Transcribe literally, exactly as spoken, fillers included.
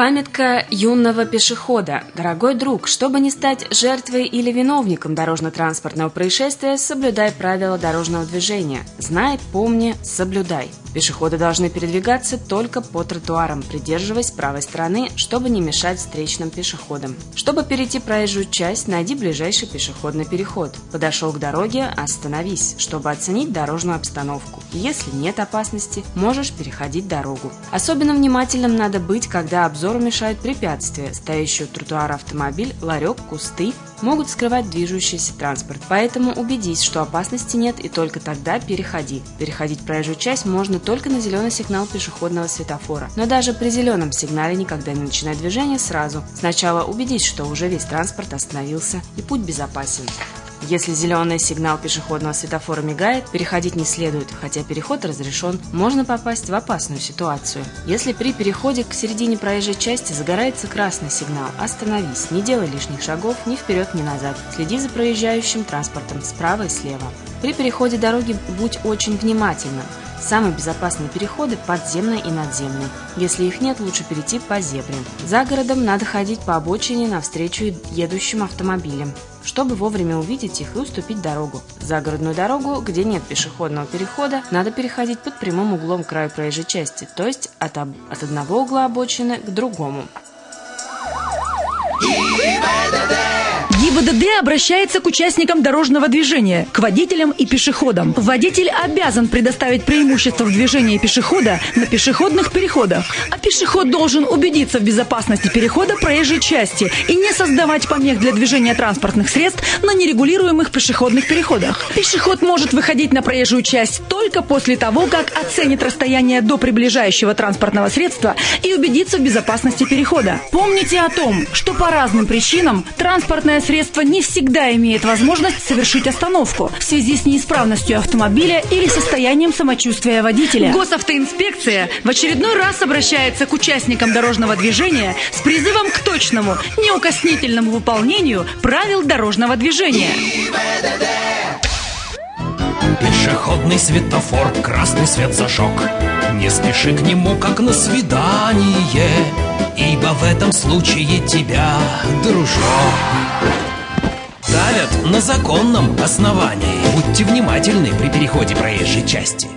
Памятка юного пешехода. Дорогой друг, чтобы не стать жертвой или виновником дорожно-транспортного происшествия, соблюдай правила дорожного движения. Знай, помни, соблюдай. Пешеходы должны передвигаться только по тротуарам, придерживаясь правой стороны, чтобы не мешать встречным пешеходам. Чтобы перейти проезжую часть, найди ближайший пешеходный переход. Подошел к дороге, остановись, чтобы оценить дорожную обстановку. Если нет опасности, можешь переходить дорогу. Особенно внимательным надо быть, когда обзору мешают препятствия. Стоящий у тротуара автомобиль, ларек, кусты могут скрывать движущийся транспорт. Поэтому убедись, что опасности нет, и только тогда переходи. Переходить проезжую часть можно только на зеленый сигнал пешеходного светофора. Но даже при зеленом сигнале никогда не начинай движение сразу. Сначала убедись, что уже весь транспорт остановился и путь безопасен. Если зеленый сигнал пешеходного светофора мигает, переходить не следует, хотя переход разрешен, можно попасть в опасную ситуацию. Если при переходе к середине проезжей части загорается красный сигнал, остановись, не делай лишних шагов ни вперед, ни назад. Следи за проезжающим транспортом справа и слева. При переходе дороги будь очень внимательным. Самые безопасные переходы – подземные и надземные. Если их нет, лучше перейти по зебре. За городом надо ходить по обочине навстречу едущим автомобилям, чтобы вовремя увидеть их и уступить дорогу. Загородную дорогу, где нет пешеходного перехода, надо переходить под прямым углом к краю проезжей части, то есть от, об... от одного угла обочины к другому. ГИБДД обращается к участникам дорожного движения, к водителям и пешеходам. Водитель обязан предоставить преимущество в движении пешехода на пешеходных переходах, а пешеход должен убедиться в безопасности перехода проезжей части и не создавать помех для движения транспортных средств на нерегулируемых пешеходных переходах. Пешеход может выходить на проезжую часть только после того, как оценит расстояние до приближающего транспортного средства и убедится в безопасности перехода. Помните о том, что по разным причинам транспортное средство не всегда имеет возможность совершить остановку в связи с неисправностью автомобиля или состоянием самочувствия водителя. Госавтоинспекция в очередной раз обращается к участникам дорожного движения с призывом к точному, неукоснительному выполнению правил дорожного движения. Пешеходный светофор, красный свет зажег. Не спеши к нему, как на свидание, ибо в этом случае тебя, дружок, ставят на законном основании. Будьте внимательны при переходе проезжей части.